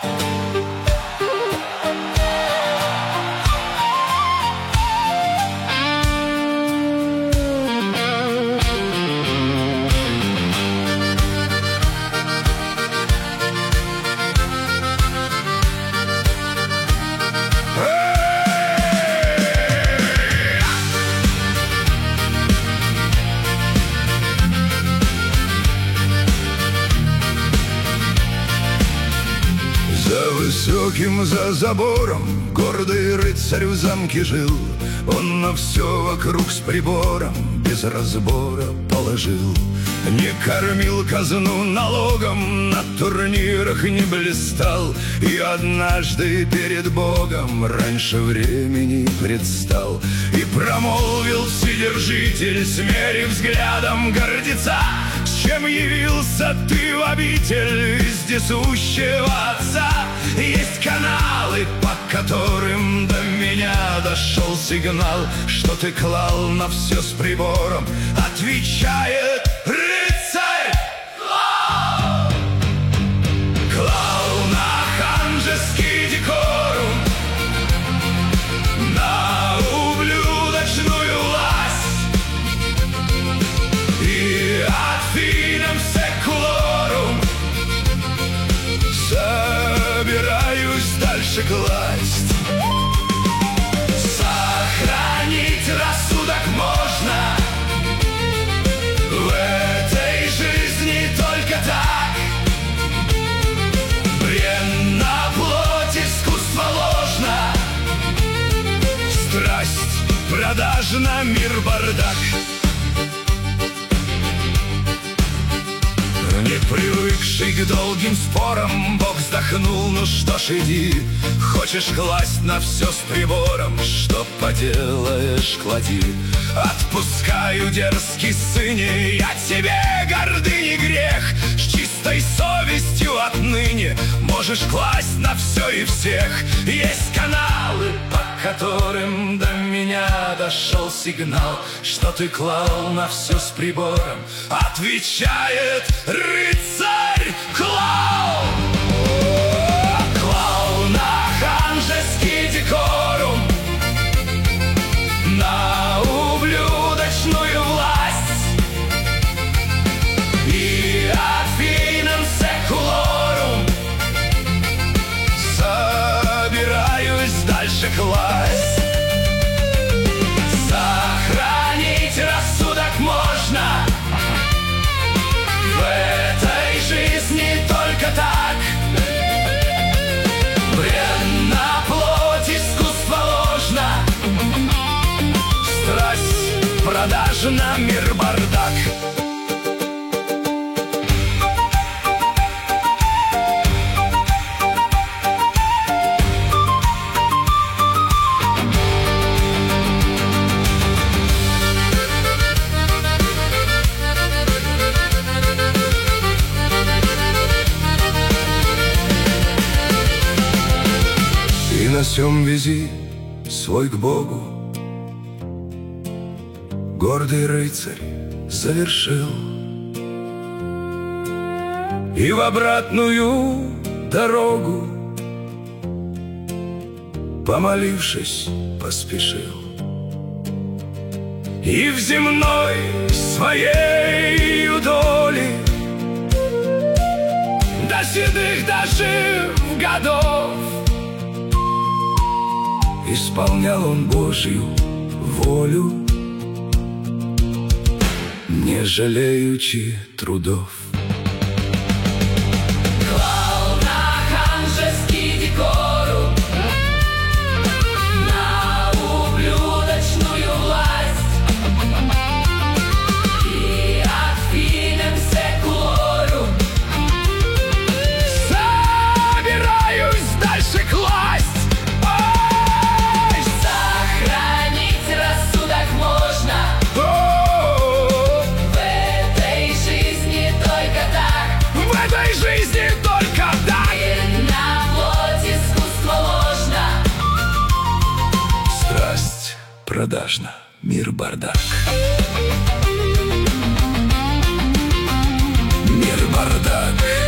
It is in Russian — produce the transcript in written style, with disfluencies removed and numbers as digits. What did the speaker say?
Высоким за забором гордый рыцарь в замке жил. Он на все вокруг с прибором без разбора положил. Не кормил казну налогом, на турнирах не блистал. И однажды перед Богом раньше времени предстал. И промолвил вседержитель, смерив взглядом гордеца: с чем явился ты в обитель вездесущего Отца? Есть каналы, по которым до меня дошел сигнал, что ты клал на все с прибором. Отвечает рыцарь: клал! Клал на ханжеский декорум, на ублюдочную власть и Афинам секулорум. Собираюсь дальше класть. Сохранить рассудок можно в этой жизни только так. Бренна плоть, искусство ложно, страсть продажна, мир бардак. Не привыкший к долгим спорам, Бог вздохнул: ну что ж, иди. Хочешь класть на все с прибором, что поделаешь, клади. Отпускаю, дерзкий сыне, я тебе гордыни грех. С чистой совестью отныне можешь класть на все и всех. Есть каналы, по которым до меня дошел сигнал, что ты клал на все с прибором. Отвечает рыцарь: клал! Клал на ханжеский декорум, на ублюдочную власть и Афинам секулорум. Собираюсь дальше класть. Сохранить рассудок можно в этой жизни только так. Бренна плоть, искусство ложно, страсть продажна, мир бардак. На сём вези свой к Богу гордый рыцарь завершил. И в обратную дорогу, помолившись, поспешил. И в земной своей доли до седых дожив годов исполнял он Божью волю, не жалеючи трудов. Клал на ханжеский декорум, на ублюдочную власть и Афинам секулорум. Собираюсь дальше класть. Продажно, мир бардак. Мир бардак.